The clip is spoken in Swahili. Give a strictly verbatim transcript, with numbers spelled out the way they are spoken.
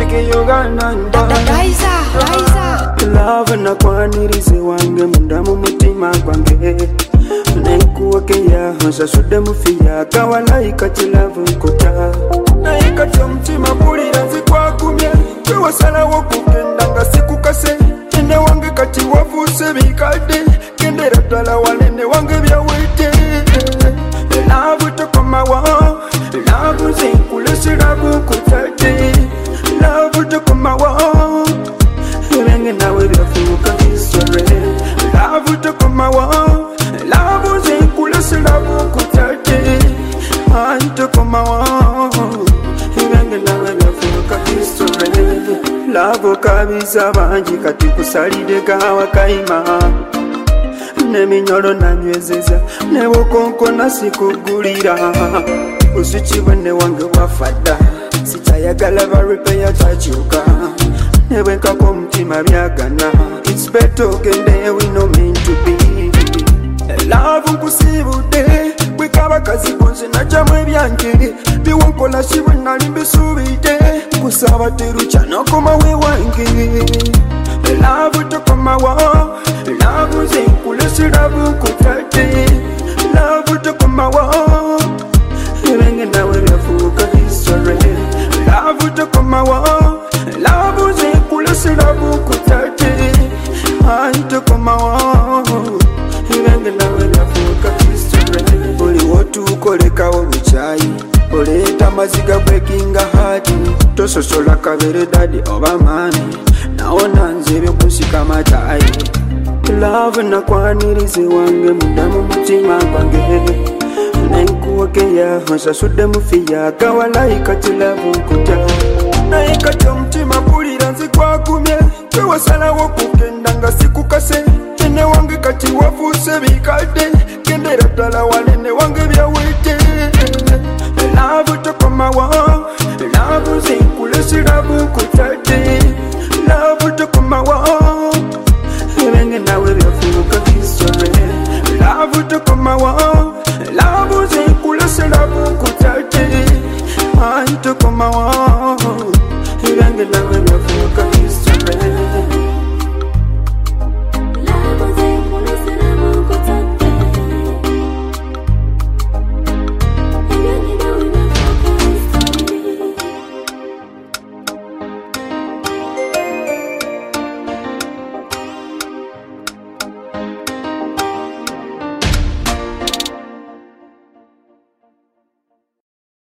like Uganda Raiza, Raiza Love na kwanirize wange munda mu mutima gwange Naikuwakea hosa sude mufia kawalaika chilavu nkota Naika chomtima pulira zikwakumye Kwewasala wakukenda nga sikukase Ene wange kati wafuse bikade Kendera tala walene wange byawete Love tokoma wa Love zinkulesi love kutate Love tokoma wa Renge nawe byafuka history Love tokoma wa Love zinkulesi love kutate Ay tokoma wa Renge nawe byafuka history Love kabisa banji kati kusalide gawa kaima Neminyolo nanywezeza Newokonko nasikugulira Usichibone wange wafada Sichayagala baripe ya tachuka Newenka kwa mtima byagana It's better kende we no meant to be Love nkusibude Wikaba kazi bonse na jamwe byange Biwonkola shibu nalimbe subide Kusaba teru chano koma we wange Love tokoma wa Love zinkulesi love kutate Love tokoma wa Renge nawe byafuka history Love tokoma wa Love zinkulesi love kutate Ay tokoma wa Renge nawe byafuka history Buli wotu ukoleka oluchayi Oleta maziga breaking a heart Tososola kabere daddy oba mami Naona nzebe kusika matayi Love na kwanirize wange mudamu mutima gwange Naikuwakea hosa sude mufia kawalaika chilavu nkuta Naika chomtima pulira nzikwakumye Kwewasala wakukenda nga sikukase Ene wange kati wafuse bikade Kendera tala walene wange byawete Love tokoma wa Love zinkulesi love kutate Love tokoma wa Renge nawe byafuka history Love tokoma wa Love zinkulesi love kutate Ay tokoma wa